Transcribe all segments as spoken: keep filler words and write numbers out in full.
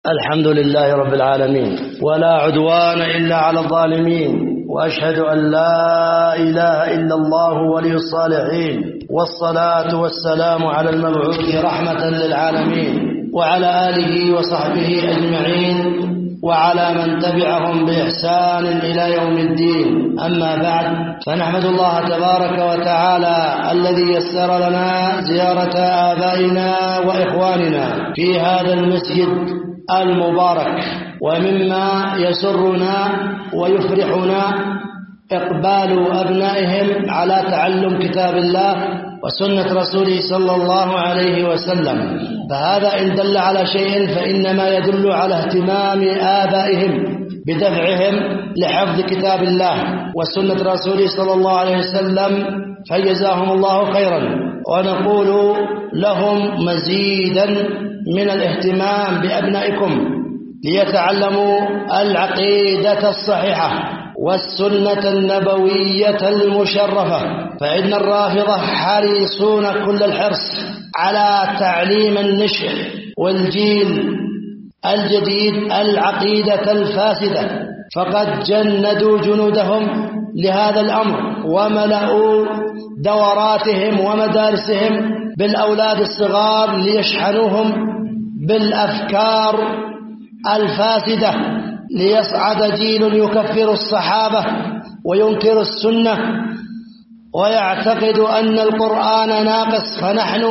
الحمد لله رب العالمين، ولا عدوان إلا على الظالمين، وأشهد أن لا إله إلا الله ولي الصالحين، والصلاة والسلام على المبعوث رحمة للعالمين وعلى آله وصحبه أجمعين وعلى من تبعهم بإحسان إلى يوم الدين. أما بعد، فنحمد الله تبارك وتعالى الذي يسر لنا زيارة آبائنا وإخواننا في هذا المسجد المبارك، ومما يسرنا ويفرحنا إقبال أبنائهم على تعلم كتاب الله وسنة رسوله صلى الله عليه وسلم. فهذا إن دل على شيء فإنما يدل على اهتمام آبائهم بدفعهم لحفظ كتاب الله وسنة رسوله صلى الله عليه وسلم، فجزاهم الله خيرا، ونقول لهم مزيدا من الاهتمام بأبنائكم ليتعلموا العقيدة الصحيحة والسنة النبوية المشرفة، فإن الرافضة حريصون كل الحرص على تعليم النشء والجيل الجديد العقيدة الفاسدة، فقد جندوا جنودهم لهذا الأمر وملأوا دوراتهم ومدارسهم بالأولاد الصغار ليشحنوهم بالأفكار الفاسدة، ليصعد جيل يكفر الصحابة وينكر السنة ويعتقد أن القرآن ناقص. فنحن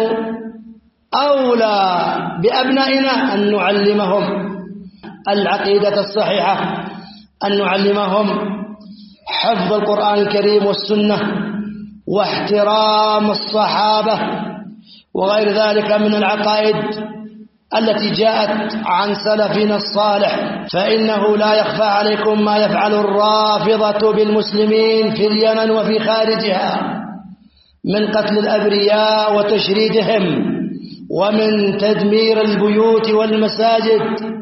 أولى بأبنائنا أن نعلمهم العقيدة الصحيحة، أن نعلمهم حفظ القرآن الكريم والسنة واحترام الصحابة وغير ذلك من العقائد التي جاءت عن سلفنا الصالح. فإنه لا يخفى عليكم ما يفعل الرافضة بالمسلمين في اليمن وفي خارجها من قتل الأبرياء وتشريدهم ومن تدمير البيوت والمساجد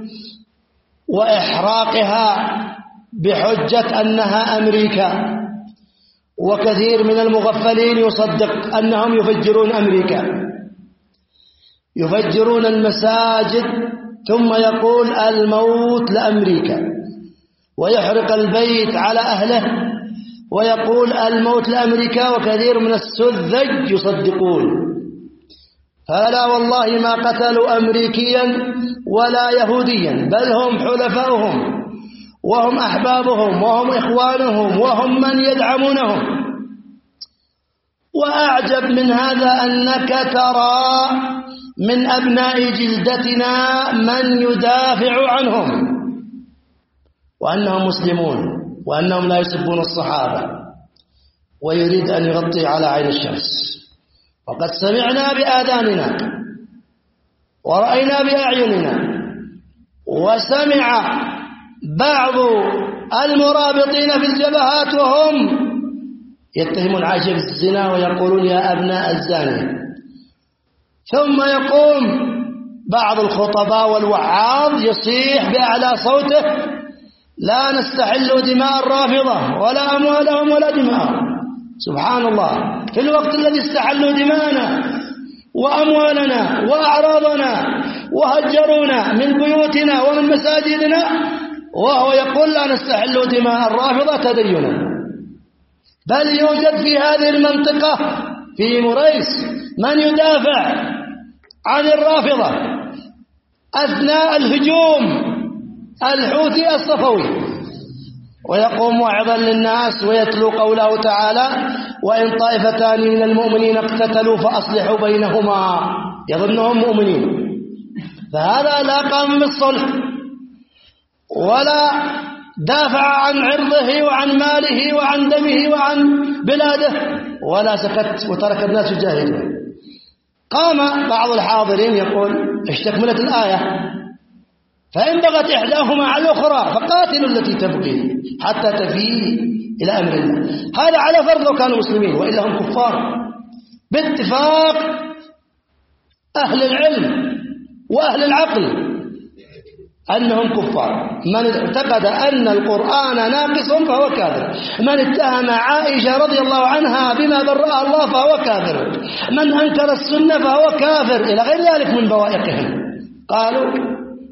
وإحراقها بحجة أنها أمريكا، وكثير من المغفلين يصدق أنهم يفجرون أمريكا، يفجرون المساجد ثم يقول الموت لأمريكا، ويحرق البيت على أهله ويقول الموت لأمريكا، وكثير من السذج يصدقون. فلا والله ما قتلوا أمريكيا ولا يهوديا، بل هم حلفاؤهم وهم أحبابهم وهم إخوانهم وهم من يدعمونهم. وأعجب من هذا أنك ترى من أبناء جلدتنا من يدافع عنهم وأنهم مسلمون وأنهم لا يسبون الصحابة، ويريد أن يغطي على عين الشمس. وقد سمعنا بآذاننا ورأينا بأعيننا، وسمع بعض المرابطين في الجبهات وهم يتهمون عائشة بالزنا ويقولون يا أبناء الزانية، ثم يقوم بعض الخطباء والوعاظ يصيح بأعلى صوته لا نستحل دماء الرافضة ولا أموالهم ولا دماءهم. سبحان الله، في الوقت الذي استحلوا دماءنا وأموالنا وأعراضنا وهجرونا من بيوتنا ومن مساجدنا، وهو يقول لا نستحل دماء الرافضة تدينا. بل يوجد في هذه المنطقة في مريس من يدافع عن الرافضة أثناء الهجوم الحوثي الصفوي، ويقوم واعظا للناس ويتلو قوله تعالى وإن طائفتان من المؤمنين اقتتلوا فأصلحوا بينهما، يظنهم مؤمنين. فهذا لا قام بالصلح ولا دافع عن عرضه وعن ماله وعن دمه وعن بلاده، ولا سكت وترك الناس يجاهدون. قام بعض الحاضرين يقول اشتكملت الآية فإن بغت إحداهما على الأخرى فقاتلوا التي تبغي حتى تفيء إلى أمر الله. هذا على فرض لو كانوا مسلمين، وإلا هم كفار باتفاق أهل العلم وأهل العقل أنهم كفار. من اعتقد أن القرآن ناقص فهو كافر، من اتهم عائشة رضي الله عنها بما برأها الله فهو كافر، من أنكر السنة فهو كافر، إلى غير ذلك من بوائقهم. قالوا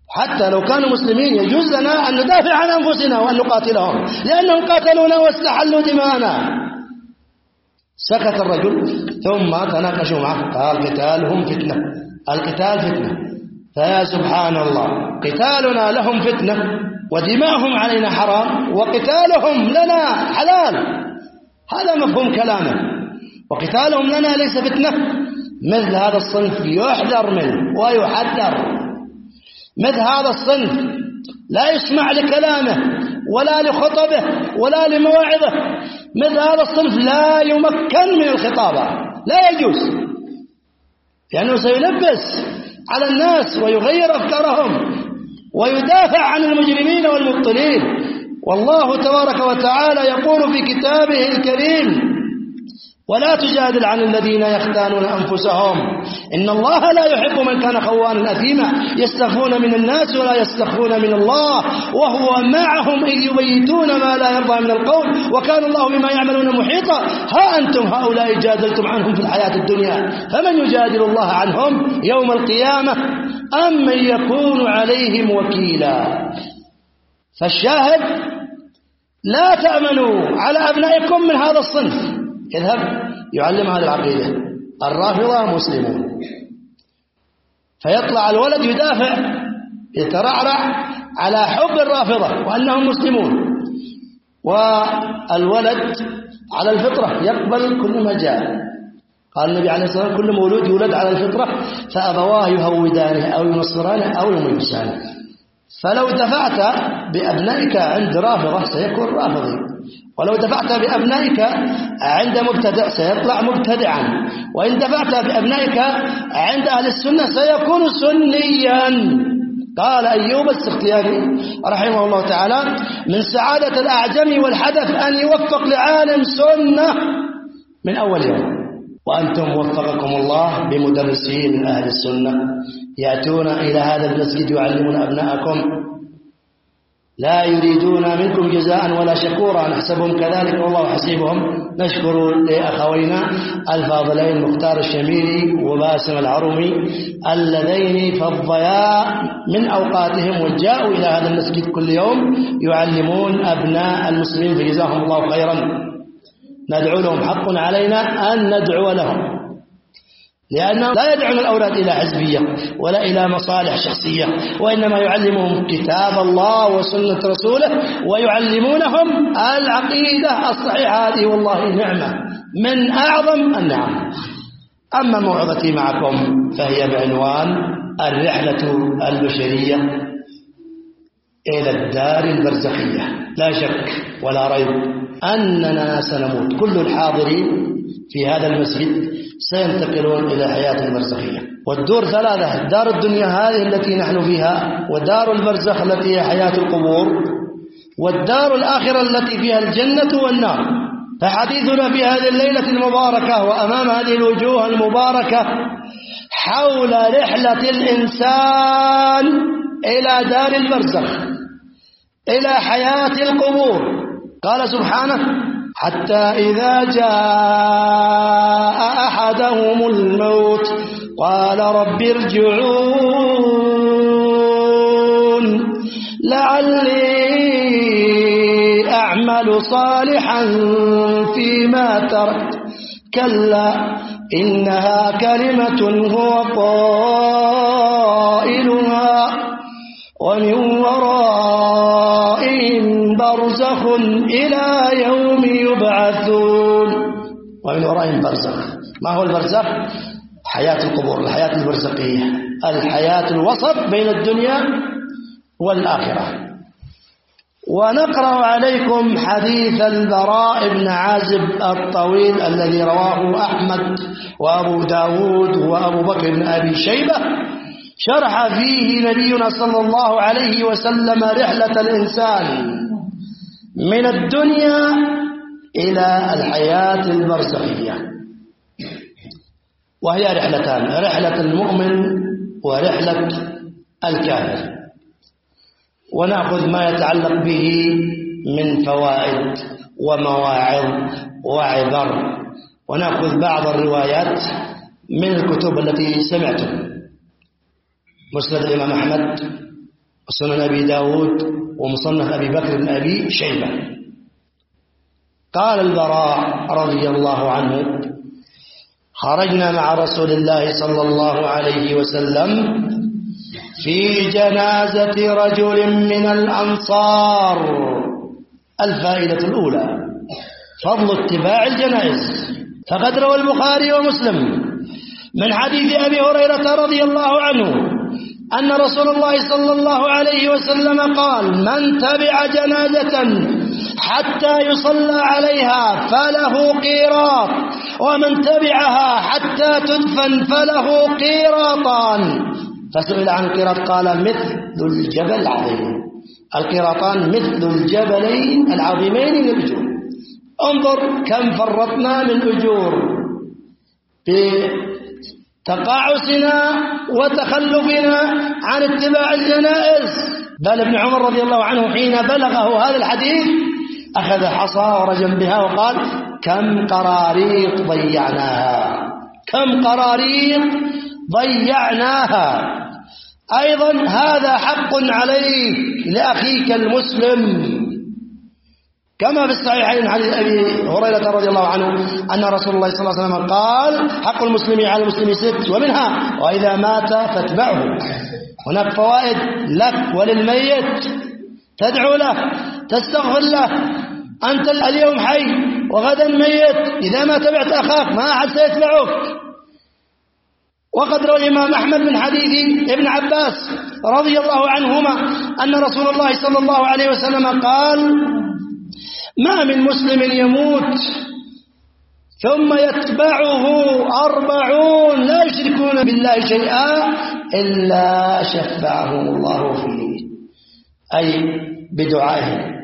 حتى لو كانوا مسلمين يجوز لنا أن ندافع عن أنفسنا وأن نقاتلهم لأنهم قاتلونا واستحلوا دماءنا. سكت الرجل ثم تناقشوا معه قال قتالهم فتنة، القتال فتنة. فيا سبحان الله، قتالنا لهم فتنة ودماءهم علينا حرام وقتالهم لنا حلال، هذا مفهوم كلامه. وقتالهم لنا ليس فتنة. مثل هذا الصنف يحذر منه ويحذر. مثل هذا الصنف لا يسمع لكلامه ولا لخطبه ولا لمواعظه. مثل هذا الصنف لا يمكن من الخطابة، لا يجوز، لأنه سيلبس على الناس ويغير أفكارهم ويدافع عن المجرمين والمبطلين. والله تبارك وتعالى يقول في كتابه الكريم: ولا تجادل عن الذين يختانون أنفسهم إن الله لا يحب من كان خوانا أثيما يستخفون من الناس ولا يستخفون من الله وهو معهم إذ يبيتون ما لا يرضى من القول وكان الله بما يعملون محيطا. ها أنتم هؤلاء جادلتم عنهم في الحياة الدنيا فمن يجادل الله عنهم يوم القيامة أم من يكون عليهم وكيلا. فالشاهد: لا تأمنوا على أبنائكم من هذا الصنف. اذهب يعلم هذه العقيدة: الرافضة مسلمون، فيطلع الولد يدافع يترعرع على حب الرافضة وأنهم مسلمون، والولد على الفطرة يقبل كل ما جاء. قال النبي عليه الصلاة والسلام: كل مولود يولد على الفطرة فأبواه يهودانه أو ينصرانه أو يمجسانه. فلو دفعت بأبنائك عند رافضة سيكون رافضي، ولو دفعت بأبنائك عند مبتدع سيطلع مبتدعا، وإن دفعت بأبنائك عند أهل السنة سيكون سنيا. قال أيوب السختياني رحمه الله تعالى: من سعادة الأعجم والحدث أن يوفق لعالم سنة من أول يوم. وأنتم وفقكم الله بمدرسين من أهل السنة يأتون إلى هذا المسجد يعلمون أبناءكم، لا يريدون منكم جزاء ولا شكورا، نحسبهم كذلك والله حسيبهم. نشكر لأخوينا الفاضلين مختار الشميري وباسم العرومي اللذين فضيا من أوقاتهم وجاءوا إلى هذا المسجد كل يوم يعلمون أبناء المسلمين، فجزاهم الله خيرا. ندعو لهم، حق علينا أن ندعو لهم، لأنهم لا يدعون الأولاد إلى حزبية ولا إلى مصالح شخصية، وإنما يعلمهم كتاب الله وسنة رسوله ويعلمونهم العقيدة الصحيحة. هذه والله نعمة من أعظم النعم. أما موعظتي معكم فهي بعنوان الرحلة البشرية إلى الدار البرزخية. لا شك ولا ريب أننا سنموت، كل الحاضرين في هذا المسجد سينتقلون إلى حياة البرزخية. والدور ثلاثة: الدار الدنيا هذه التي نحن فيها، ودار البرزخ التي هي حياة القبور، والدار الآخرة التي فيها الجنة والنار. فحديثنا في هذه الليلة المباركة وأمام هذه الوجوه المباركة حول رحلة الإنسان إلى دار البرزخ، إلى حياة القبور. قال سبحانه: حتى إذا جاء أحدهم الموت قال رب ارجعون لعلي أعمل صالحا فيما تركت كلا إنها كلمة هو قائلها ومن ورائهم برزخ إلى يوم يبعثون. ومن ورائهم برزخ. ما هو البرزخ؟ حياة القبور، الحياة البرزخية، الحياة الوسط بين الدنيا والآخرة. ونقرأ عليكم حديث البراء بن عازب الطويل الذي رواه أحمد وأبو داود وأبو بكر بن أبي شيبة، شرح فيه نبينا صلى الله عليه وسلم رحلة الإنسان من الدنيا إلى الحياة البرزخية، وهي رحلتان: رحلة المؤمن ورحلة الكافر. ونأخذ ما يتعلق به من فوائد ومواعظ وعبر، ونأخذ بعض الروايات من الكتب التي سمعتم: مسند الإمام أحمد، وسنن أبي داود ومصنف أبي بكر بن أبي شيبة. قال البراء رضي الله عنه: خرجنا مع رسول الله صلى الله عليه وسلم في جنازة رجل من الأنصار. الفائدة الأولى: فضل اتباع الجنائز. فقد روى البخاري ومسلم من حديث أبي هريرة رضي الله عنه أن رسول الله صلى الله عليه وسلم قال: من تبع جنازة حتى يصلى عليها فله قيراط، ومن تبعها حتى تدفن فله قيراطان. فسئل عن القيراط قال: مثل الجبل العظيم. القيراطان مثل الجبلين العظيمين من الأجور. انظر كم فرطنا من أجور بتقاعسنا وتخلفنا عن اتباع الجنائز. بل ابن عمر رضي الله عنه حين بلغه هذا الحديث أخذ حصى ورجم بها وقال: كم قراريط ضيعناها، كم قراريط ضيعناها. أيضا هذا حق عليك لأخيك المسلم، كما في الصحيحين حديث أبي هريرة رضي الله عنه أن رسول الله صلى الله عليه وسلم قال: حق المسلم على المسلم ست، ومنها وإذا مات فاتبعه. هناك فوائد لك وللميت: تدعو له، تستغفر له. أنت اليوم حي وغدا ميت، إذا ما تبعت أخاك ما أحد سيتبعك. وقد روى الإمام أحمد من حديث ابن عباس رضي الله عنهما أن رسول الله صلى الله عليه وسلم قال: ما من مسلم يموت ثم يتبعه أربعون لا يشركون بالله شيئا إلا شفعهم الله فيه، أي بدعائهم.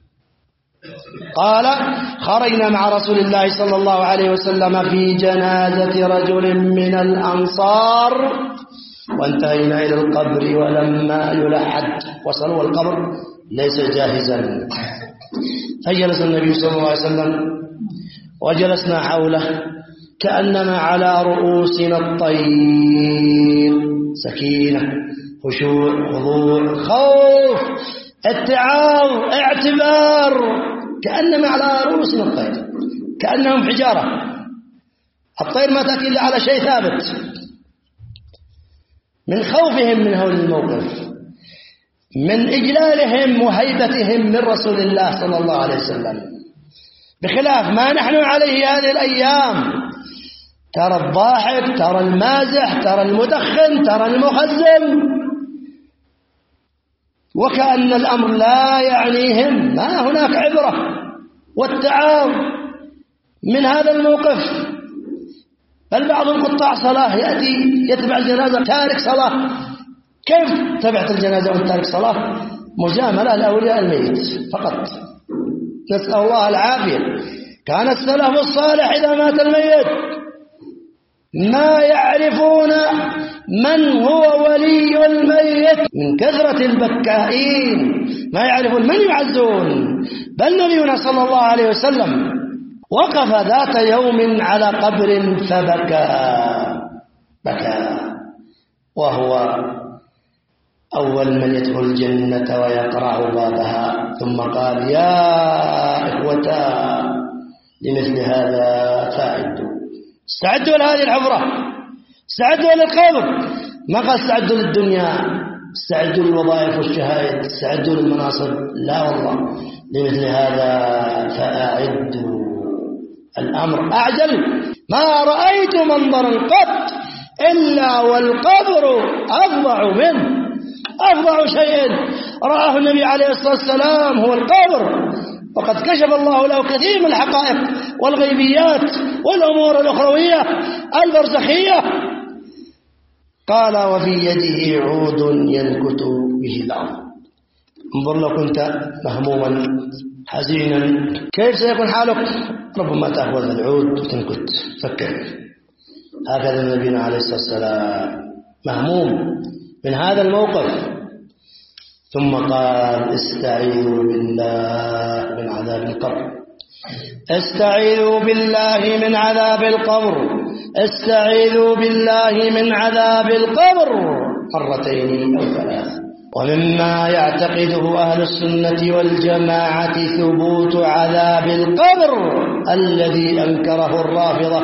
قال: خرجنا مع رسول الله صلى الله عليه وسلم في جنازة رجل من الأنصار وانتهينا إلى القبر ولما يلحد. وصلوا القبر ليس جاهزا، فجلس النبي صلى الله عليه وسلم وجلسنا حوله كأنما على رؤوسنا الطير. سكينة، خشوع، خضوع، خوف، اتعاظ، اعتبار، كأنما على رؤوسنا الطير، كأنهم حجارة. الطير ما تأتي إلا على شيء ثابت. من خوفهم من هول الموقف، من إجلالهم وهيبتهم من رسول الله صلى الله عليه وسلم، بخلاف ما نحن عليه هذه الأيام. ترى الضاحك، ترى المازح، ترى المدخن، ترى المخزن، وكأن الأمر لا يعنيهم، ما هناك عبرة والتعاظ من هذا الموقف. بل بعضهم قطاع صلاة يأتي يتبع الجنازة تارك صلاة. كيف تبعت الجنازة وانت تارك صلاة؟ مجاملة لأولياء الميت فقط، نسأل الله العافية. كان السلف الصالح إذا مات الميت ما يعرفون من هو ولي الميت من كثرة البكائين، ما يعرفون من يعزون. بل نبينا صلى الله عليه وسلم وقف ذات يوم على قبر فبكى، بكى وهو أول من يدخل الجنة ويقرع بابها، ثم قال: يا إخوتا لمثل هذا فاعدوا، استعدوا لهذه العبرة، استعدوا للقبر. ما قال استعدوا للدنيا، استعدوا للوظائف والشهائد، استعدوا للمناصب، لا والله، لمثل هذا فأعدوا. الأمر أعجل. ما رأيت منظرا قط إلا والقبر أفظع منه. أفظع شيء رآه النبي عليه الصلاة والسلام هو القبر، وقد كشف الله له كثير من الحقائق والغيبيات والأمور الأخروية البرزخية. قال: وفي يده عود ينكت به الأرض. انظر، لو كنت مهموما حزينا كيف سيكون حالك؟ ربما تأخذ العود وتنكت، فكر. هكذا نبينا عليه الصلاة والسلام مهموم من هذا الموقف. ثم قال: استعيذوا بالله من عذاب القبر، استعيذوا بالله من عذاب القبر، استعيذوا بالله من عذاب القبر، مرتين أو ثلاث. ومما يعتقده أهل السنة والجماعة ثبوت عذاب القبر الذي أنكره الرافضة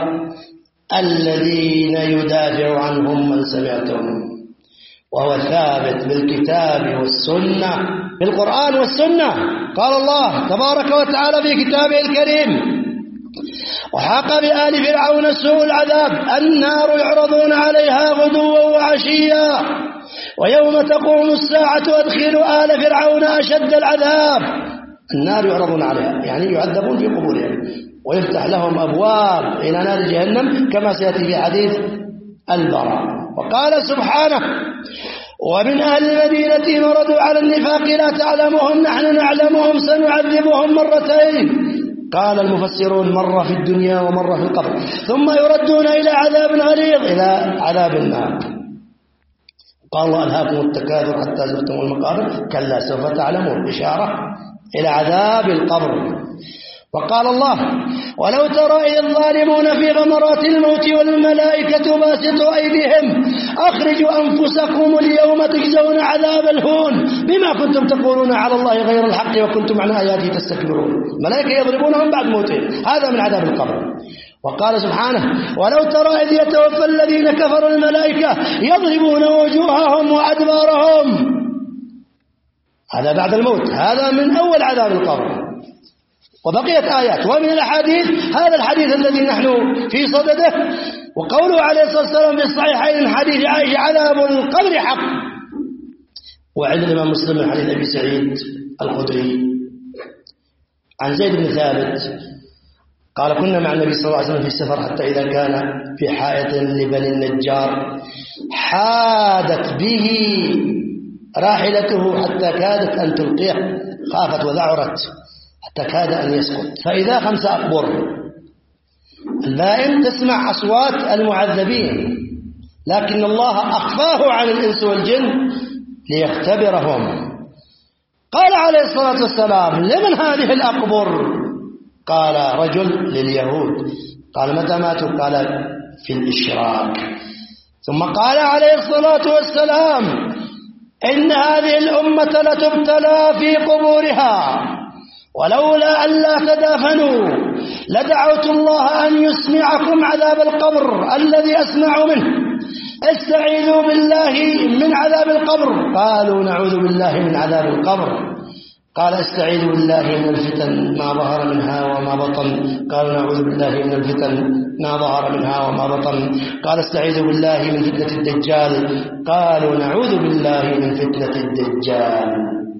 الذين يدافع عنهم من سمعتهم، وهو ثابت بالكتاب والسنة، بالقرآن والسنة. قال الله تبارك وتعالى في كتابه الكريم: وحاق بآل فرعون سوء العذاب النار يعرضون عليها غدوا وعشيا ويوم تقوم الساعة أدخلوا آل فرعون أشد العذاب. النار يعرضون عليها يعني يعذبون في قبورهم، ويفتح لهم أبواب إلى نار جهنم كما سيأتي في حديث البراء. وقال سبحانه: ومن أهل المدينة مردوا على النفاق لا تعلمهم نحن نعلمهم سنعذبهم مرتين. قال المفسرون: مرة في الدنيا ومرة في القبر، ثم يردون إلى عذاب غليظ، إلى عذاب النار. قال الله: ألهاكم التكاثر حتى زرتم المقابر كلا سوف تعلمون، إشارة إلى عذاب القبر. وقال الله: ولو ترى إذ الظالمون في غمرات الموت والملائكة باسطوا أيديهم أخرجوا أنفسكم اليوم تجزون عذاب الهون بما كنتم تقولون على الله غير الحق وكنتم عن آياته تستكبرون. الملائكة يضربونهم بعد موتهم، هذا من عذاب القبر. وقال سبحانه: ولو ترى إذ يتوفى الذين كفروا الملائكة يضربون وجوههم وأدبارهم، هذا بعد الموت، هذا من أول عذاب القبر. وبقيت آيات. ومن الحديث هذا الحديث الذي نحن في صدده، وقوله عليه الصلاة والسلام في الصحيحين حديث عائشة: عذاب القبر حق. وعند الإمام مسلم من حديث أبي سعيد الخدري عن زيد بن ثابت قال: كنا مع النبي صلى الله عليه وسلم في السفر حتى إذا كان في حائط لبني النجار حادت به راحلته حتى كادت أن تلقيه، خافت وذعرت حتى كاد أن يسقط، فإذا خمس أقبر. البائن تسمع أصوات المعذبين، لكن الله أخفاه عن الإنس والجن ليختبرهم. قال عليه الصلاة والسلام: لمن هذه الأقبر؟ قال: رجل لليهود. قال: متى ماتوا؟ قال: في الإشراك. ثم قال عليه الصلاة والسلام: إن هذه الأمة لتبتلى في قبورها، ولولا أن لا تدافنوا لدعوت الله أن يسمعكم عذاب القبر الذي أسمع منه، استعيذوا بالله من عذاب القبر. قالوا: نعوذ بالله من عذاب القبر. قال: استعيذوا بالله من الفتن ما ظهر منها وما بطن. قالوا: نعوذ بالله من الفتن ما ظهر منها وما بطن. قال: استعيذوا بالله من فتنة الدجال. قالوا: نعوذ بالله من فتنة الدجال.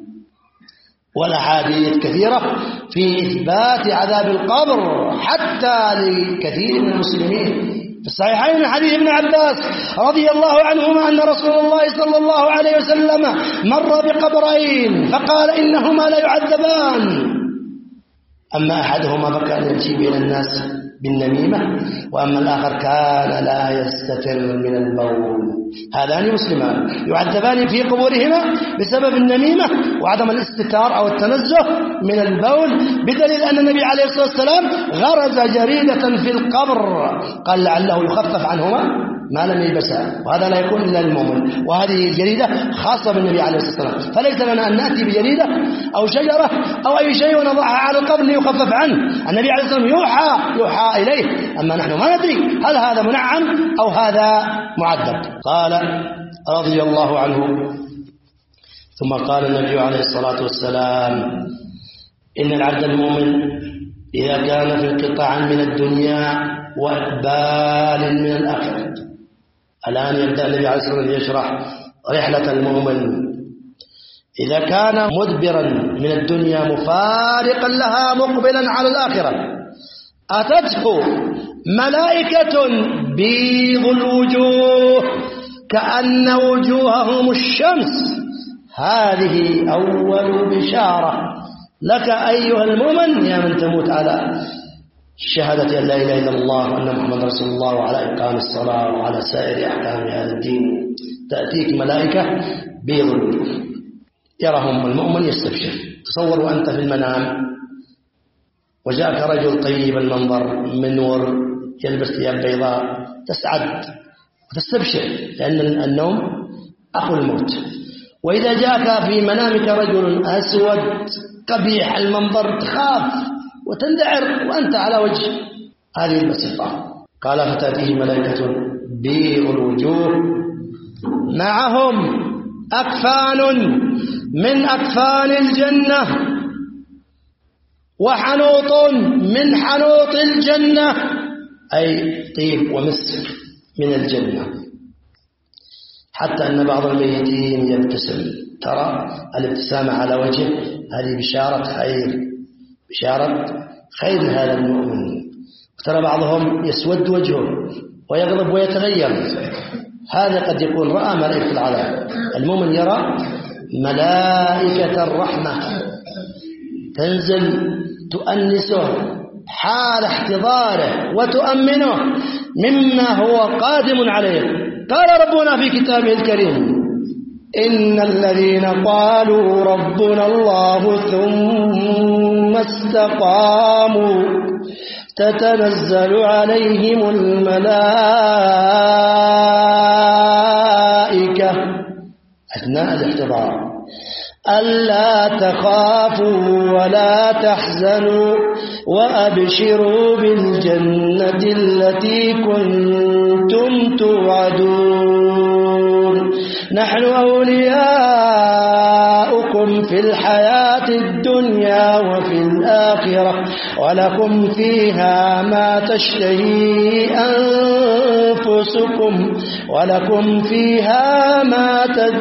والأحاديث كثيرة في إثبات عذاب القبر حتى لكثير من المسلمين. في الصحيحين من حديث ابن عباس رضي الله عنهما أن رسول الله صلى الله عليه وسلم مر بقبرين فقال: إنهما لا يعذبان، أما أحدهما فكان يمشي بين الناس بالنميمة، وأما الآخر كان لا يستتر من البول. هذان مسلمان يعذبان في قبورهما بسبب النميمة وعدم الاستتار أو التنزه من البول، بدليل أن النبي عليه الصلاة والسلام غرز جريدة في القبر قال لعله يخفف عنهما ما لم يلبسها، وهذا لا يكون إلا للمؤمن. وهذه الجريدة خاصة بالنبي عليه الصلاة والسلام، فليس لنا أن نأتي بجريدة أو شجرة أو أي شيء ونضعها على القبر ليخفف عنه. النبي عليه الصلاة والسلام يوحى يوحى إليه، أما نحن ما ندري هل هذا منعم أو هذا معذب. قال رضي الله عنه: ثم قال النبي عليه الصلاة والسلام: إن العبد المؤمن إذا كان في انقطاع من الدنيا وإقبال من الآخرة. الآن يبدأ النبي عليه الصلاة والسلام يشرح رحلة المؤمن. إذا كان مدبرا من الدنيا مفارقا لها مقبلا على الآخرة، أتته ملائكة بيض الوجوه كأن وجوههم الشمس، هذه أول بشارة لك أيها المؤمن يا من تموت على شهادة أن لا إله إلا الله وأن محمد رسول الله وعلى إقام الصلاة وعلى سائر أحكام هذا الدين. تأتيك ملائكة بيض الوجوه يراهم المؤمن يستبشر. تصور وأنت في المنام وجاءك رجل طيب المنظر منور يلبس ثياب بيضاء، تسعد وتستبشر لأن النوم أخو الموت. وإذا جاءك في منامك رجل أسود قبيح المنظر تخاف وتندعر وأنت على وجه هذه البسيطة. قال فتأتيه ملائكة بيض الوجوه معهم أكفان من أكفان الجنة وحنوط من حنوط الجنة، أي طيب ومسك من الجنة، حتى أن بعض الميتين يبتسم. ترى الابتسامة على وجهه هذه بشارة خير، بشارة خير هذا المؤمن. ترى بعضهم يسود وجهه ويغضب ويتغير، هذا قد يكون رأى ملائكة العذاب. المؤمن يرى ملائكة الرحمة تنزل تؤنسه حال احتضاره وتؤمنه مما هو قادم عليه. قال ربنا في كتابه الكريم: إن الذين قالوا ربنا الله ثم استقاموا تتنزل عليهم الملائكة أثناء الاحتضار ألا تخافوا ولا تحزنوا وأبشروا بالجنة التي كنتم توعدون نحن أولياؤكم في الحياة الدنيا وفي الآخرة ولكم فيها ما تشتهي أنفسكم ولكم فيها ما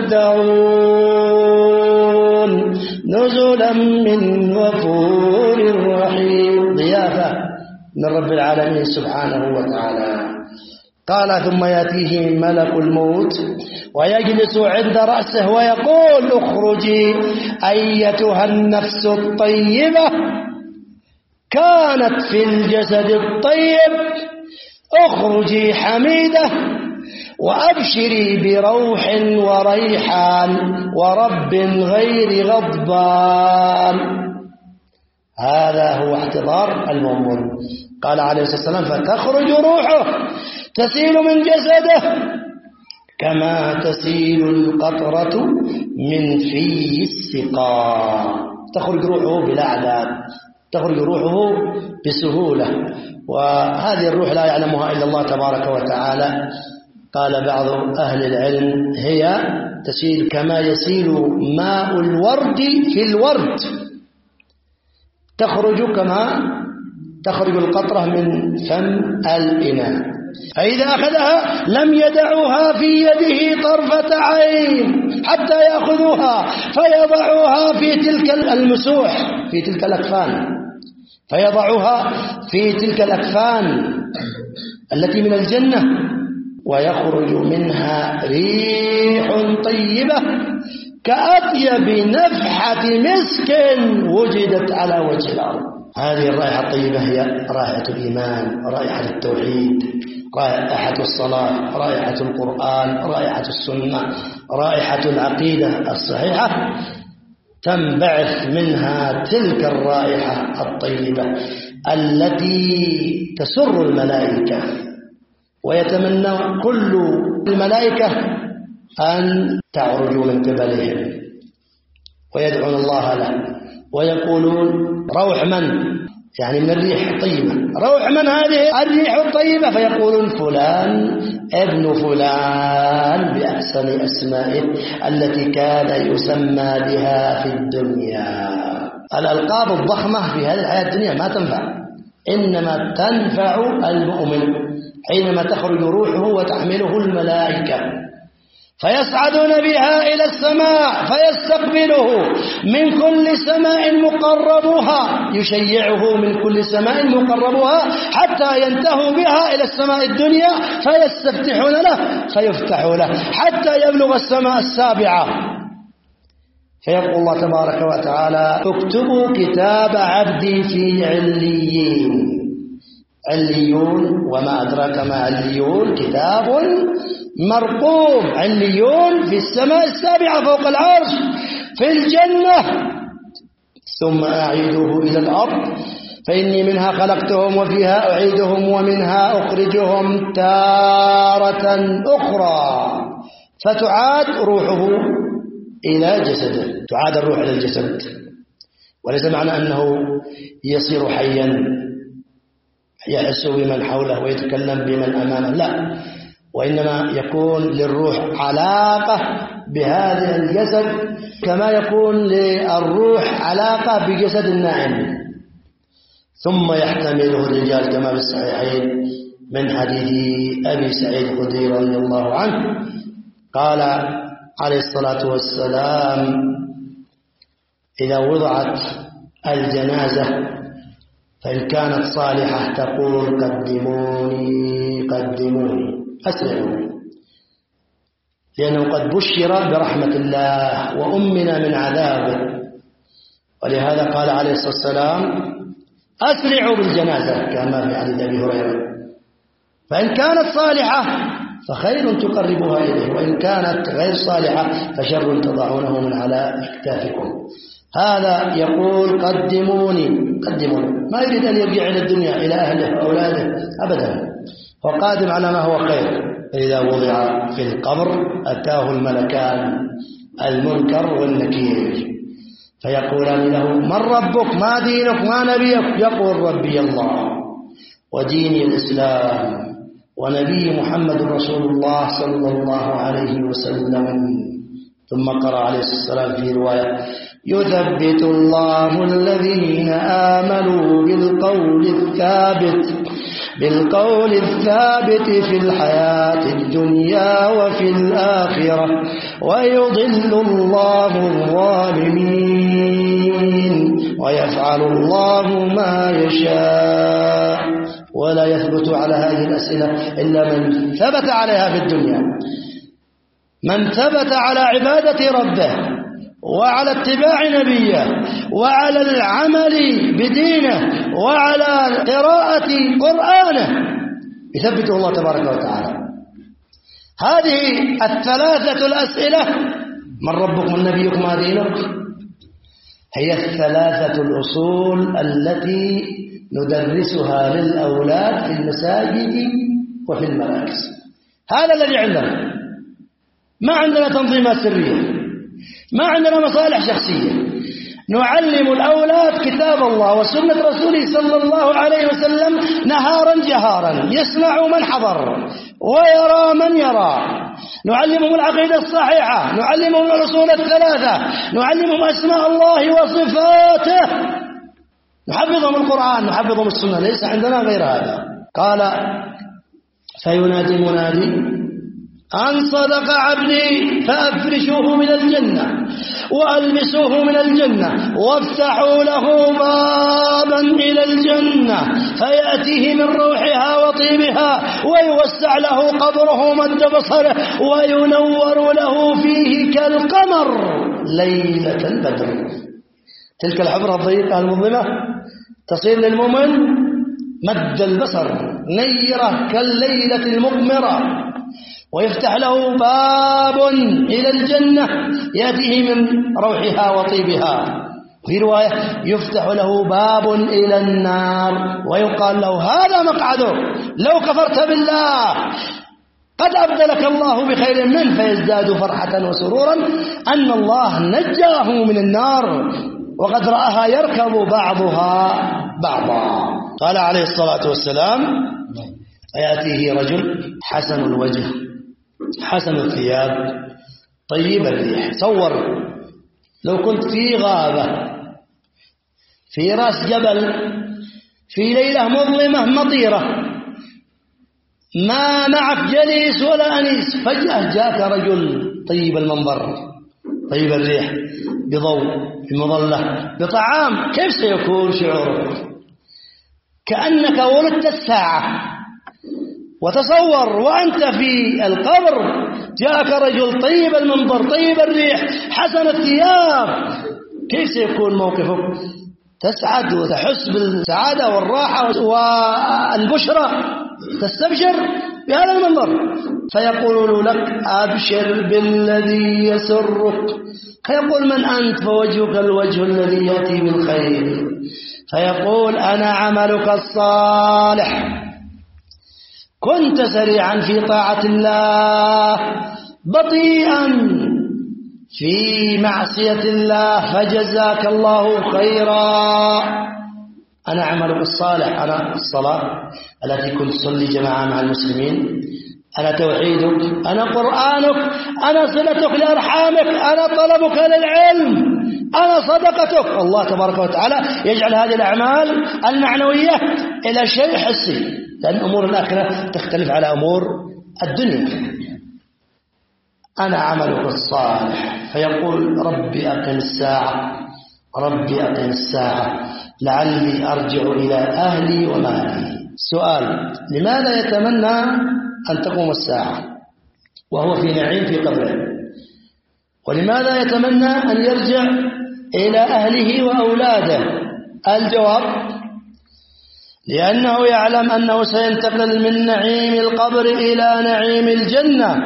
تدعون نزلا من غفور رحيم. ضيافة من رب العالمين سبحانه وتعالى. قال ثم يأتيه ملك الموت ويجلس عند رأسه ويقول: اخرجي أيتها النفس الطيبة كانت في الجسد الطيب اخرجي حميدة وأبشري بروح وريحان ورب غير غضبان. هذا هو احتضار المؤمن. قال عليه الصلاة والسلام: فتخرج روحه تسيل من جسده كما تسيل القطرة من في السقاء. تخرج روحه بلا عذاب، تخرج روحه بسهولة، وهذه الروح لا يعلمها إلا الله تبارك وتعالى. قال بعض أهل العلم: هي تسيل كما يسيل ماء الورد في الورد، تخرج كما تخرج القطرة من فم الإناء، فإذا أخذها لم يدعوها في يده طرفة عين حتى يأخذوها فيضعوها في تلك المسوح، في تلك الأكفان، فيضعوها في تلك الأكفان التي من الجنة، ويخرج منها ريح طيبة كأطيب نفحة مسك وجدت على وجه الأرض. هذه الرائحة الطيبة هي رائحة الإيمان، رائحة التوحيد، رائحة الصلاة، رائحة القرآن، رائحة السنة، رائحة العقيدة الصحيحة. تنبعث منها تلك الرائحة الطيبة التي تسر الملائكة، ويتمنى كل الملائكة أن تعرجوا من قبلهم ويدعون الله له ويقولون: روح من؟ يعني من الريح الطيبة. روح من هذه الريح الطيبة؟ فيقولون: فلان ابن فلان بأحسن أسمائه التي كان يسمى بها في الدنيا. الألقاب الضخمة في هذه الحياة الدنيا ما تنفع، إنما تنفع المؤمن حينما تخرج روحه وتحمله الملائكة، فيصعدون بها إلى السماء فيستقبله من كل سماء مقربها، يشيعه من كل سماء مقربها حتى ينتهوا بها إلى السماء الدنيا فيستفتحون له فيفتح له حتى يبلغ السماء السابعة، فيقول الله تبارك وتعالى: اكتبوا كتاب عبدي في عليين. عليون وما أدراك ما عليون، كتاب مرقوم. عليون في السماء السابعة فوق العرش في الجنة. ثم أعيده إلى الأرض فإني منها خلقتهم وفيها أعيدهم ومنها أخرجهم تارة أخرى. فتعاد روحه إلى جسده، تعاد الروح إلى الجسد، وليس معنى أنه يصير حيا يحس بمن حوله ويتكلم بمن أمامه، لا، وإنما يكون للروح علاقة بهذا الجسد كما يكون للروح علاقة بجسد النائم. ثم يحتمله الرجال كما في الصحيحين من حديث أبي سعيد الخدري رضي الله عنه قال عليه الصلاة والسلام: إذا وضعت الجنازة فإن كانت صالحة تقول: قدموني قدموني، أسرعوا، لأنه قد بشر برحمة الله وأمنا من عذابه. ولهذا قال عليه الصلاة والسلام: أسرعوا بالجنازة، كما في حديث أبي هريرة. فإن كانت صالحة فخير تقربها إليه، وإن كانت غير صالحة فشر تضعونه من على أكتافكم. هذا يقول: قدموني قدموني، ما يريد أن يرجع إلى الدنيا إلى أهله وأولاده أبدا، هو قادم على ما هو خير. إذا وضع في القبر أتاه الملكان المنكر والنكير فيقولان له: من ربك؟ ما دينك؟ ما نبيك؟ يقول: ربي الله وديني الإسلام ونبي محمد رسول الله صلى الله عليه وسلم. ثم قرأ عليه الصلاة والسلام في رواية: يثبت الله الذين آمنوا بالقول الثابت بالقول الثابت في الحياة الدنيا وفي الآخرة ويضل الله الظالمين ويفعل الله ما يشاء. ولا يثبت على هذه الأسئلة إلا من ثبت عليها في الدنيا، من ثبت على عبادة ربه وعلى اتباع نبيه وعلى العمل بدينه وعلى قراءة قرآنه يثبته الله تبارك وتعالى. هذه الثلاثة الأسئلة: من ربك؟ من نبيك؟ ما دينك؟ هي الثلاثة الأصول التي ندرسها للأولاد في المساجد وفي المراكز. هذا الذي عندنا، ما عندنا تنظيمات سرية، ما عندنا مصالح شخصية، نعلم الأولاد كتاب الله وسنة رسوله صلى الله عليه وسلم نهارا جهارا، يسمع من حضر ويرى من يرى، نعلمهم العقيدة الصحيحة، نعلمهم الأصول الثلاثة، نعلمهم أسماء الله وصفاته، نحفظهم القرآن، نحفظهم السنة، ليس عندنا غير هذا. قال: فينادي منادي أن صدق عبدي فأفرشوه من الجنة وألبسوه من الجنة وافتحوا له بابا إلى الجنة فيأتيه من روحها وطيبها ويوسع له قبره مد بصره وينور له فيه كالقمر ليلة البدر. تلك الحفرة الضيقة المظلمة تصير للمؤمن مد البصر، نيرة كالليلة المغمرة، ويفتح له باب إلى الجنة يأتيه من روحها وطيبها. في رواية: يفتح له باب إلى النار ويقال له: هذا مقعده لو كفرت بالله قد أبدلك الله بخير منه، فيزداد فرحة وسرورا أن الله نجاه من النار وقد رآها يركب بعضها بعضا. قال عليه الصلاة والسلام: يأتيه رجل حسن الوجه حسن الثياب طيب الريح. تصور لو كنت في غابة في رأس جبل في ليلة مظلمة مطيرة، ما معك جليس ولا أنيس، فجأة جاءك رجل طيب المنظر طيب الريح بضوء بمظلة بطعام، كيف سيكون شعورك؟ كأنك ولدت الساعة. وتصور وأنت في القبر جاءك رجل طيب المنظر طيب الريح حسن الثياب، كيف سيكون موقفك؟ تسعد وتحس بالسعادة والراحة والبشرة، تستبشر بهذا المنظر. فيقول لك: أبشر بالذي يسرك. فيقول: من أنت؟ فوجهك الوجه الذي يأتي بالخير. فيقول: أنا عملك الصالح، كنت سريعا في طاعة الله بطيئا في معصية الله فجزاك الله خيرا. أنا عملك الصالح، أنا الصلاة التي كنت تصلي جماعة مع المسلمين، أنا توحيدك، أنا قرآنك، أنا صلتك لأرحامك، أنا طلبك للعلم، أنا صدقتك. الله تبارك وتعالى يجعل هذه الأعمال المعنوية إلى شيء حسي، لأن أمور الآخرة تختلف على أمور الدنيا. أنا عملك الصالح، فيقول ربي أقم الساعة، ربي أقم الساعة لعلي أرجع إلى أهلي ومالي. سؤال: لماذا يتمنى أن تقوم الساعة وهو في نعيم في قبره؟ ولماذا يتمنى أن يرجع إلى أهله وأولاده؟ الجواب: لأنه يعلم أنه سينتقل من نعيم القبر إلى نعيم الجنة،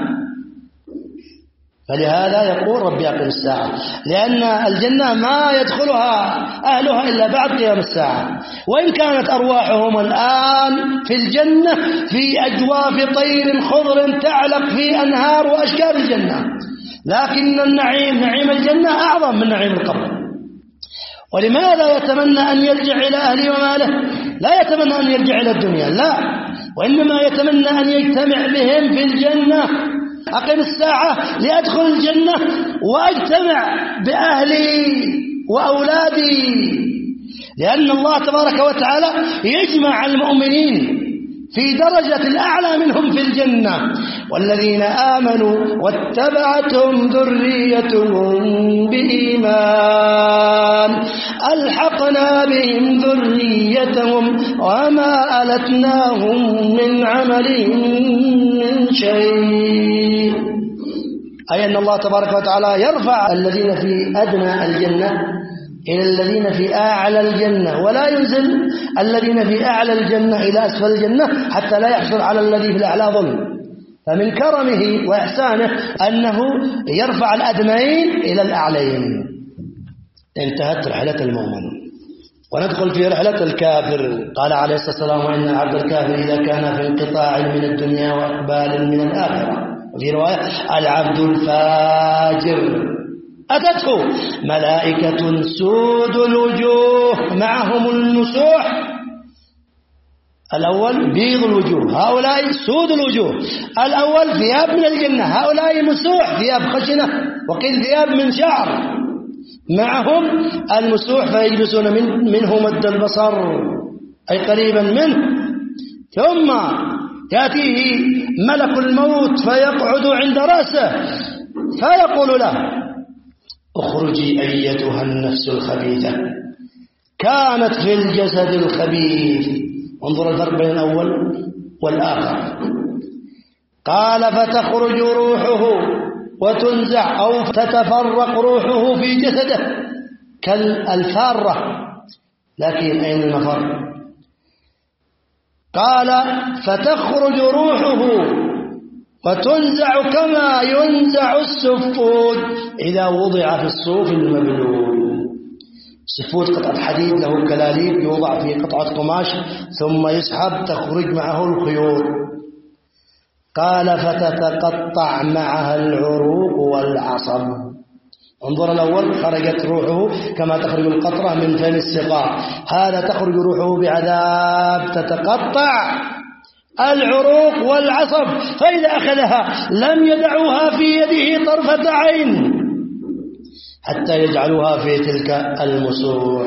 فلهذا يقول ربي أقم الساعة، لأن الجنة ما يدخلها أهلها إلا بعد قيام الساعة، وإن كانت أرواحهم الآن في الجنة في أجواف طير خضر تعلق في أنهار وأشكال الجنة، لكن النعيم نعيم الجنة أعظم من نعيم القبر. ولماذا يتمنى أن يرجع إلى أهله وماله؟ لا يتمنى أن يرجع إلى الدنيا، لا، وإنما يتمنى أن يجتمع بهم في الجنة. أقم الساعة لأدخل الجنة وأجتمع بأهلي وأولادي، لأن الله تبارك وتعالى يجمع المؤمنين في درجة الأعلى منهم في الجنة. والذين آمنوا واتبعتهم ذريتهم بإيمان ألحقنا بهم ذريتهم وما ألتناهم من عملهم من شيء. أي أن الله تبارك وتعالى يرفع الذين في أدنى الجنة إلى الذين في أعلى الجنة، ولا ينزل الذين في أعلى الجنة إلى أسفل الجنة حتى لا يحصل على الذي في الأعلى ظلم. فمن كرمه وإحسانه أنه يرفع الأدنين إلى الأعلين. انتهت رحلة المؤمن، وندخل في رحلة الكافر. قال عليه الصلاة والسلام: وإن عبد الكافر إذا كان في انقطاع من الدنيا وإقبال من الآخرة. وفي رواية: العبد الفاجر أتته ملائكة سود الوجوه معهم المسوح. الأول بيض الوجوه، هؤلاء سود الوجوه. الأول ثياب من الجنة، هؤلاء مسوح ثياب خشنة، وقيل ثياب من شعر، معهم المسوح فيجلسون من منه مد البصر أي قريبا منه. ثم يأتيه ملك الموت فيقعد عند رأسه فيقول له: اخرجي أيتها النفس الخبيثة، كانت في الجسد الخبيث. انظر الفرق بين الأول والآخر. قال: فتخرج روحه وتنزع أو تتفرق روحه في جسده كالفارة، لكن أين المفر؟ قال: فتخرج روحه وتنزع كما ينزع السفود إذا وضع في الصوف المبلول. السفود قطعة حديد له كلاليب يوضع في قطعة قماش ثم يسحب تخرج معه الخيوط. قال: فتتقطع معها العروق والعصب. انظر الأول خرجت روحه كما تخرج القطرة من فم السقاء، هذا تخرج روحه بعذاب تتقطع العروق والعصب، فإذا أخذها لم يدعوها في يده طرفة عين حتى يجعلوها في تلك المسوح،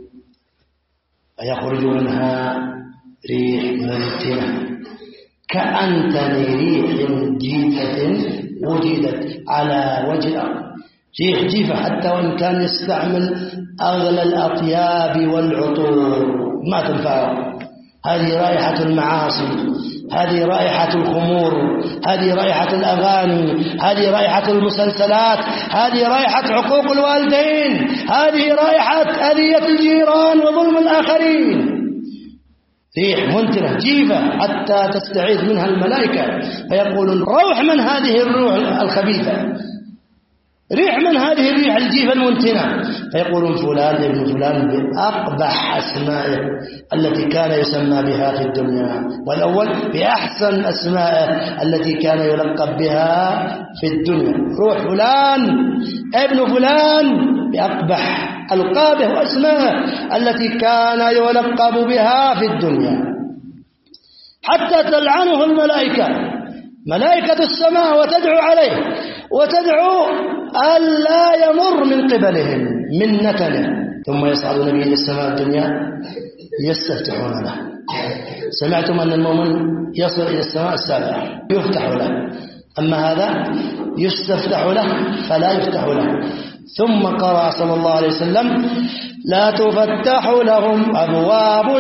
فيخرج منها ريح منتنة كأنتن ريح جيفة وجدت على وجه الأرض. ريح جيفة حتى وإن كان يستعمل أغلى الأطياب والعطور ما تنفعه. هذه رائحة المعاصي، هذه رائحة الخمور، هذه رائحة الأغاني، هذه رائحة المسلسلات، هذه رائحة عقوق الوالدين، هذه رائحة أذية الجيران وظلم الآخرين. ريح منتنة جيفة حتى تستعيذ منها الملائكة فيقولون: روح من هذه الروح الخبيثة. ريح من هذه الريح الجيفة المنتنة، فيقولون فلان ابن فلان بأقبح أسمائه التي كان يسمى بها في الدنيا، والأول بأحسن أسمائه التي كان يلقب بها في الدنيا. روح فلان ابن فلان بأقبح ألقابه وأسمائه التي كان يلقب بها في الدنيا، حتى تلعنه الملائكة، ملائكة السماء، وتدعو عليه وتدعو ألا يمر من قبلهم من نتنه. ثم يصعد النبي إلى السماء الدنيا يستفتحون له. سمعتم أن المؤمن يصل إلى السماء السابعة يفتح له، أما هذا يستفتح له فلا يفتح له. ثم قرأ صلى الله عليه وسلم: لا تفتح لهم أبواب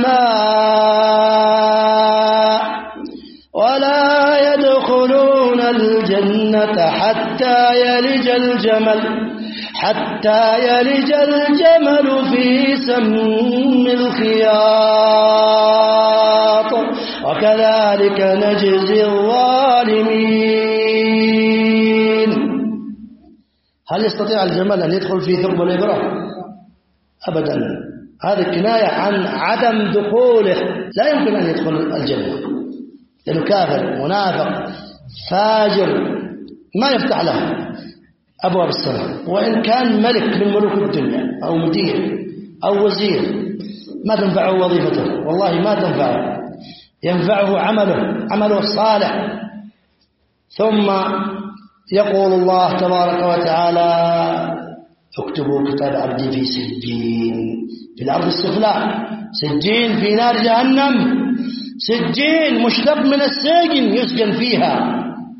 السماء ولا يدخلون الجنة حتى يلج الجمل حتى يلج الجمل في سم الخياط وكذلك نجزي الظالمين. هل يستطيع الجمل أن يدخل في ثقب الإبرة؟ أبدا، هذه كناية عن عدم دخوله، لا يمكن أن يدخل الجنة لأنه كافر منافق فاجر، ما يفتح له أبواب السماء، وإن كان ملك من ملوك الدنيا أو مدير أو وزير ما تنفعه وظيفته، والله ما تنفعه، ينفعه عمله عمله الصالح. ثم يقول الله تبارك وتعالى: اكتبوا كتاب عبدي في سجين في الأرض السفلى، سجين في نار جهنم، سجين مشتق من السجن يسجن فيها،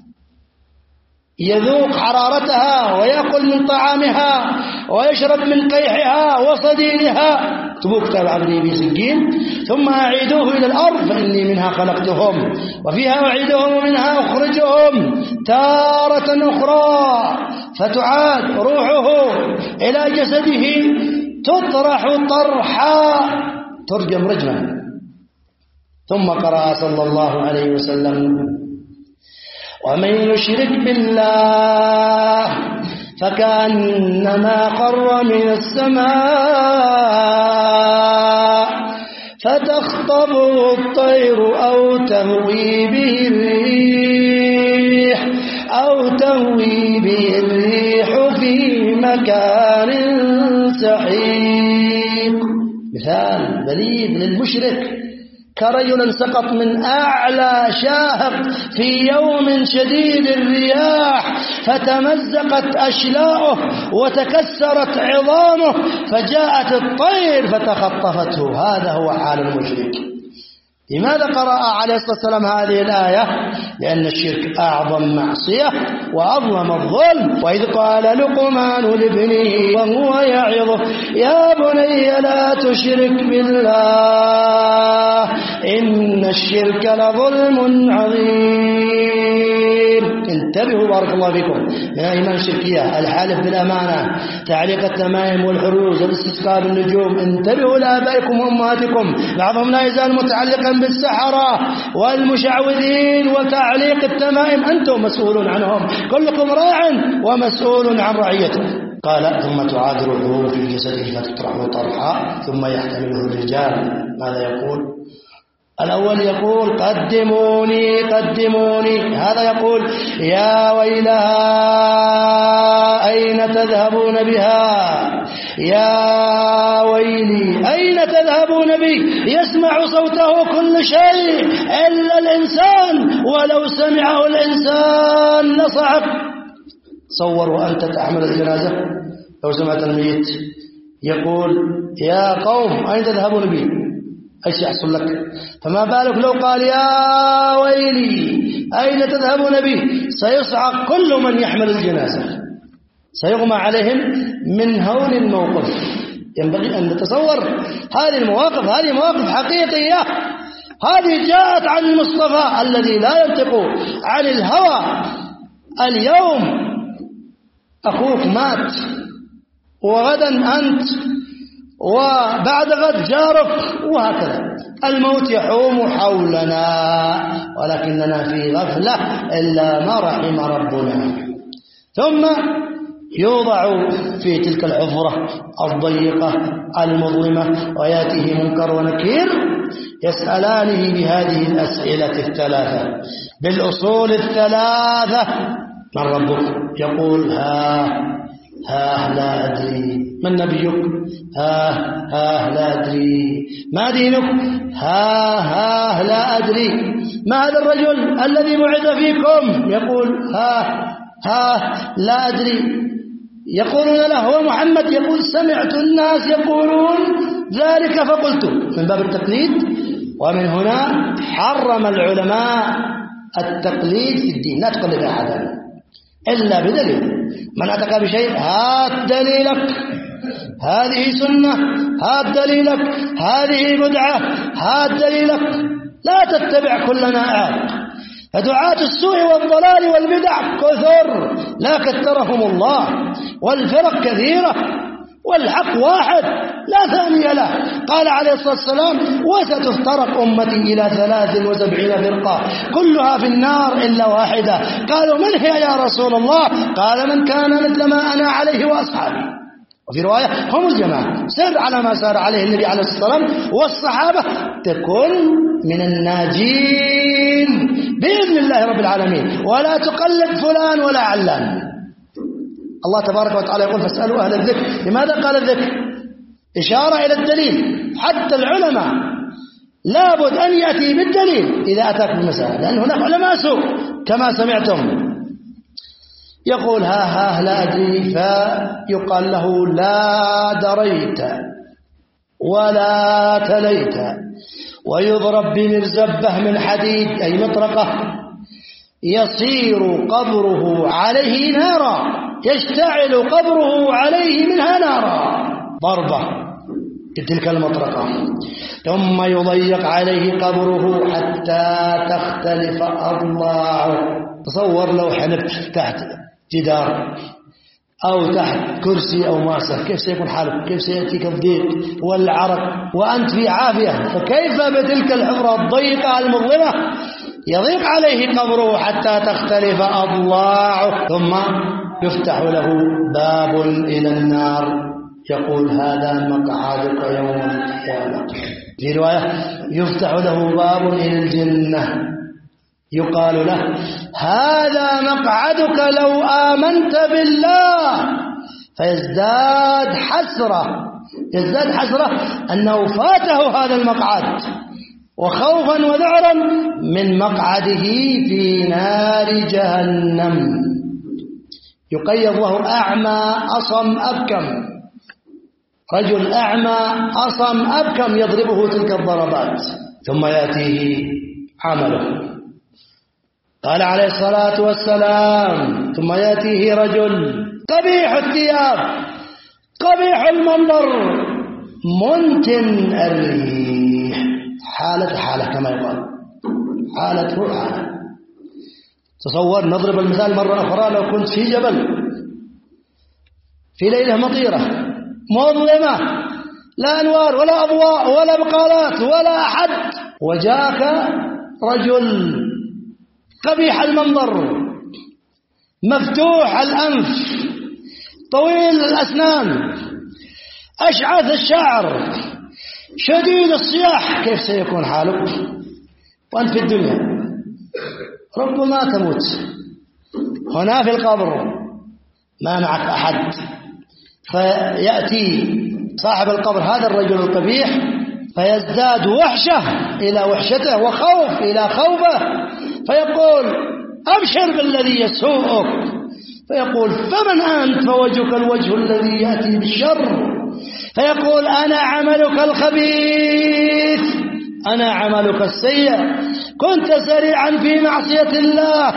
يذوق حرارتها ويأكل من طعامها ويشرب من قيحها وصديدها. اكتبوا كتاب عبدي في سجين ثم أعيدوه إلى الأرض فإني منها خلقتهم وفيها أعيدهم ومنها أخرجهم تارة أخرى، فتعاد روحه إلى جسده تطرح طرحا، ترجم رجما. ثم قرأ صلى الله عليه وسلم: ومن يشرك بالله فكأنما خر من السماء فتخطفه الطير أو تهوي به الريح أو تهوي به الريح في مكان سحيق. مثال بليغ للمشرك: كرجل سقط من أعلى شاهق في يوم شديد الرياح فتمزقت أشلاؤه وتكسرت عظامه فجاءت الطير فتخطفته. هذا هو حال المشرك. لماذا قرأ عليه الصلاة والسلام هذه الآية؟ لأن الشرك أعظم معصية وأظلم الظلم. وإذ قال لقمان لابنه وهو يعظه: يا بني لا تشرك بالله إن الشرك لظلم عظيم. انتبهوا بارك الله فيكم من أيمان الشركية: الحالف بالأمانة، تعليق التمائم والحروز، الاستسقاء بالنجوم. انتبهوا لآبائكم وأمهاتكم، بعضهم لا يزال متعلقا بالسحرة والمشعوذين وتعليق التمائم، أنتم مسؤولون عنهم، كلكم راع ومسؤول عن رعيته. قال: ثم تعاد روحه في جسده فتطرح طرحا ثم يحتمله الرجال. ماذا يقول؟ الأول يقول: قدموني قدموني، هذا يقول: يا ويلها أين تذهبون بها، يا ويلي أين تذهبون بي. يسمع صوته كل شيء إلا الإنسان، ولو سمعه الإنسان لصعق. تصوروا أنت تحمل الجنازة، لو سمعت الميت يقول: يا قوم أين تذهبون بي، ايش يحصل لك؟ فما بالك لو قال: يا ويلي أين تذهبون بي، سيصعق كل من يحمل الجنازة، سيغمى عليهم من هول الموقف. ينبغي أن نتصور هذه المواقف، هذه مواقف حقيقية، هذه جاءت عن المصطفى الذي لا ينطق عن الهوى. اليوم أخوك مات، وغدا أنت، وبعد غد جارك، وهكذا الموت يحوم حولنا، ولكننا في غفلة إلا ما رحم ربنا. ثم يوضع في تلك الحفرة الضيقة المظلمة ويأتيه منكر ونكير يسألانه بهذه الأسئلة الثلاثة بالأصول الثلاثة: من ربك؟ يقول ها ها لا أدري. من نبيك؟ ها ها لا أدري. ما دينك؟ ها ها لا أدري. ما هذا الرجل الذي بعث فيكم؟ يقول ها ها لا أدري. يقولون له هو محمد؟ يقول سمعت الناس يقولون ذلك فقلت. من باب التقليد. ومن هنا حرم العلماء التقليد في الدين، لا تقلد أحدا إلا بدليل. من أتاك بشيء هات دليلك، هذه سنة، هات دليلك، هذه بدعة، هات دليلك. لا تتبع كل نائع. فدعاة السوء والضلال والبدع كثر لا كثرهم الله، والفرق كثيرة والحق واحد لا ثاني له. قال عليه الصلاة والسلام: وستفترق أمتي إلى ثلاث وسبعين فرقة كلها في النار إلا واحدة. قالوا: من هي يا رسول الله؟ قال: من كان مثل ما أنا عليه وأصحابي. وفي رواية: هم الجماعة، سر على ما سار عليه النبي عليه الصلاة والسلام والصحابة، تكون من الناجين بإذن الله رب العالمين، ولا تقلد فلان ولا علان. الله تبارك وتعالى يقول: فاسألوا أهل الذكر. لماذا قال الذكر؟ إشارة إلى الدليل. حتى العلماء لابد أن يأتي بالدليل إذا أتاك بالمسألة، لأن هناك علماء سوء كما سمعتم. يقول ها ها لا أدري، فيقال له: لا دريت ولا تليت. ويضرب بمرزبة من حديد أي مطرقة، يصير قبره عليه نارا، يشتعل قبره عليه منها نارا، ضربة بتلك المطرقة. ثم يضيق عليه قبره حتى تختلف أضلاعه. تصور لو حلبت تحت جدار أو تحت كرسي أو ماسة، كيف سيكون حالك؟ كيف سيأتيك الضيق والعرق وأنت في عافية؟ فكيف بتلك الحفرة الضيقة المظلمة؟ يضيق عليه قبره حتى تختلف أضلاعه، ثم يفتح له باب إلى النار، يقول: هذا مقعدك يوم القيامة. في رواية: يفتح له باب إلى الجنة، يقال له: هذا مقعدك لو آمنت بالله. فيزداد حسرة، يزداد حسرة أنه فاته هذا المقعد، وخوفا وذعرا من مقعده في نار جهنم. يقيض له أعمى أصم أبكم، رجل أعمى أصم أبكم يضربه تلك الضربات، ثم يأتيه عمله. قال عليه الصلاة والسلام: ثم يأتيه رجل قبيح الثياب قبيح المنظر منتن الريح، حالة حالة كما يقال، حالته حالة. تصور، نضرب المثال مرة أخرى، لو كنت في جبل في ليلة مطيرة مظلمة، لا أنوار ولا أضواء ولا بقالات ولا أحد، وجاك رجل قبيح المنظر، مفتوح الأنف، طويل الأسنان، أشعث الشعر، شديد الصياح، كيف سيكون حالك وأنت في الدنيا؟ ربما تموت. هنا في القبر ما معك أحد، فيأتي صاحب القبر هذا الرجل القبيح فيزداد وحشة إلى وحشته وخوف إلى خوفه، فيقول: أبشر بالذي يسوءك. فيقول: فمن أنت؟ فوجهك الوجه الذي يأتي بالشر. فيقول: أنا عملك الخبيث، أنا عملك السيء، كنت سريعا في معصية الله،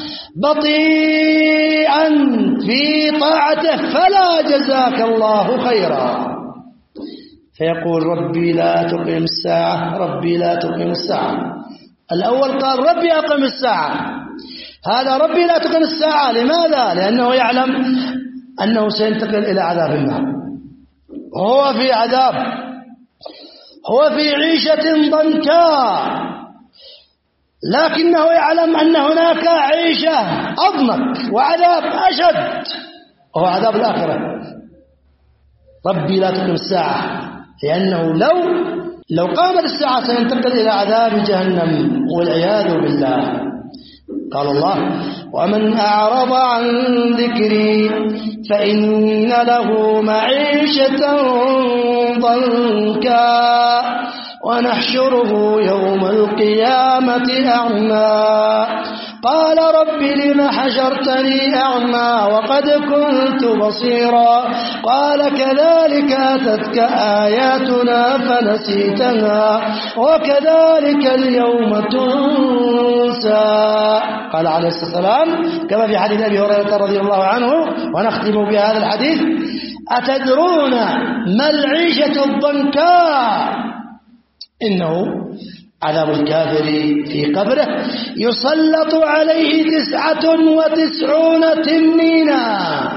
بطيئا في طاعته، فلا جزاك الله خيرا. فيقول: ربي لا تقيم الساعة، ربي لا تقيم الساعة. الأول قال: ربي أقم الساعة، هذا ربي لا تقيم الساعة. لماذا؟ لأنه يعلم أنه سينتقل إلى عذاب النار، هو في عذاب، هو في عيشة ضنكاء، لكنه يعلم أن هناك عيشة أضنك وعذاب أشد وهو عذاب الآخرة. ربي لا تقم الساعة، لأنه لو لو قامت الساعة سينتقل إلى عذاب جهنم والعياذ بالله. قال الله: ومن أعرض عن ذكري فإن له معيشة ضنكا ونحشره يوم القيامة أعمى قال رب لم حشرتني أعمى وقد كنت بصيرا قال كذلك أتتك آياتنا فنسيتها وكذلك اليوم تنسى. قال عليه الصلاة والسلام كما في حديث أبي هريرة رضي الله عنه، ونختم بهذا الحديث: أتدرون ما العيشة الضنكاء؟ إنه عذاب الكافر في قبره يسلط عليه تسعة وتسعون تنينا.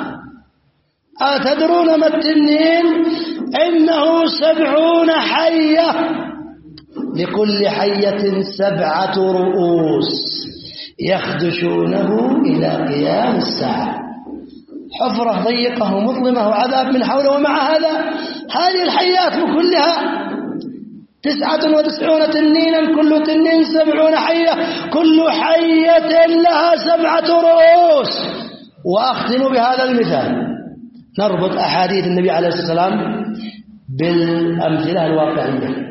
أتدرون ما التنين؟ إنه سبعون حية، لكل حية سبعة رؤوس يخدشونه إلى قيام الساعة. حفرة ضيقة ومظلمة وعذاب من حوله، ومع هذا هذه الحيات كلها تسعة وتسعون تنينا، كل تنين سبعون حية، كل حية لها سبعة رؤوس. وأختم بهذا المثال، نربط أحاديث النبي عليه الصلاة والسلام بالأمثلة الواقعية.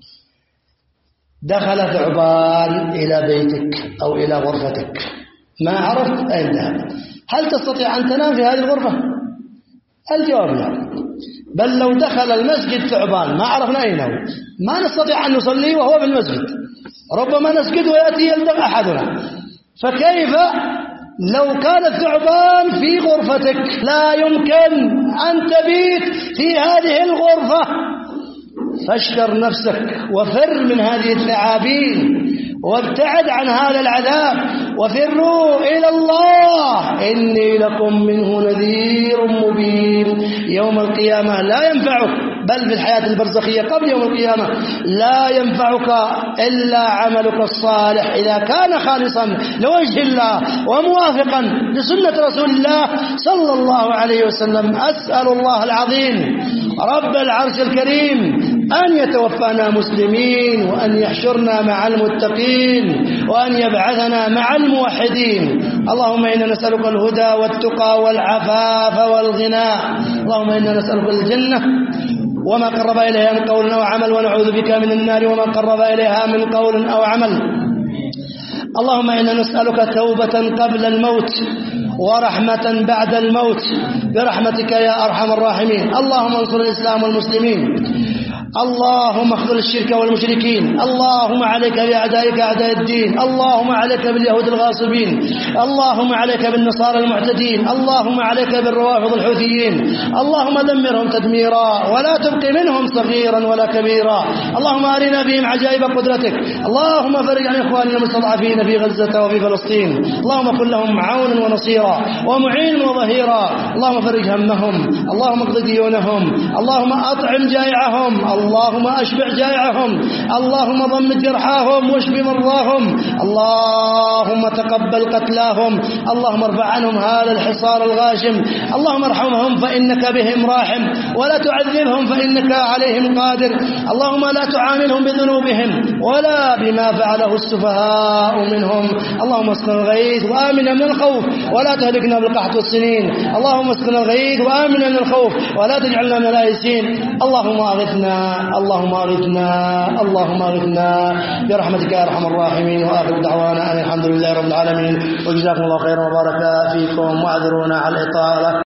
دخل ثعبان إلى بيتك أو إلى غرفتك، ما عرفت أين ذهب، هل تستطيع أن تنام في هذه الغرفة؟ الجواب لا. بل لو دخل المسجد ثعبان ما عرفنا أين هو، ما نستطيع أن نصلي وهو في المسجد، ربما نسجد ويأتي يلدغ أحدنا. فكيف لو كان الثعبان في غرفتك؟ لا يمكن أن تبيت في هذه الغرفة. فاشكر نفسك وفر من هذه الثعابين وابتعد عن هذا العذاب وفروا إلى الله إني لكم منه نذير مبين. يوم القيامة لا ينفعك، بل في الحياة البرزخية قبل يوم القيامة لا ينفعك إلا عملك الصالح إذا كان خالصا لوجه الله وموافقا لسنة رسول الله صلى الله عليه وسلم. أسأل الله العظيم رب العرش الكريم أن يتوفانا مسلمين، وأن يحشرنا مع المتقين، وأن يبعثنا مع الموحدين. اللهم إنا نسألك الهدى والتقى والعفاف والغنى. اللهم إنا نسألك الجنة وما قرب إليها من قول أو عمل، ونعوذ بك من النار وما قرب إليها من قول أو عمل. اللهم إنا نسألك توبة قبل الموت ورحمة بعد الموت برحمتك يا أرحم الراحمين. اللهم انصر الإسلام والمسلمين، اللهم اخذل الشرك والمشركين، اللهم عليك بأعدائك أعداء الدين، اللهم عليك باليهود الغاصبين، اللهم عليك بالنصارى المعتدين، اللهم عليك بالروافض الحوثيين، اللهم دمرهم تدميرا ولا تبقي منهم صغيرا ولا كبيرا. اللهم أرنا بهم عجائب قدرتك. اللهم فرج عن إخواننا المستضعفين في غزة وفي فلسطين، اللهم كن لهم عونا ونصيرا ومعينا وظهيرا. اللهم فرج همهم، اللهم اقض ديونهم، اللهم أطعم جائعهم، اللهم أشبع جائعهم، اللهم ضمد جرحاهم واشف مرضاهم، اللهم تقبل قتلاهم، اللهم ارفع عنهم هذا الحصار الغاشم، اللهم ارحمهم فإنك بهم راحم ولا تعذبهم فإنك عليهم قادر، اللهم لا تعاملهم بذنوبهم ولا بما فعله السفهاء منهم. اللهم اسقنا الغيث وآمنا من الخوف ولا تهلكنا بالقحط والسنين، اللهم اسقنا الغيث وآمنا من الخوف ولا تجعلنا من الآيسين. اللهم أغثنا اللهم أغثنا اللهم أغثنا برحمتك يا أرحم الراحمين. وآخر دعوانا أن الحمد لله رب العالمين، وجزاكم الله خيرا وبارك فيكم، واعذرونا على الإطالة.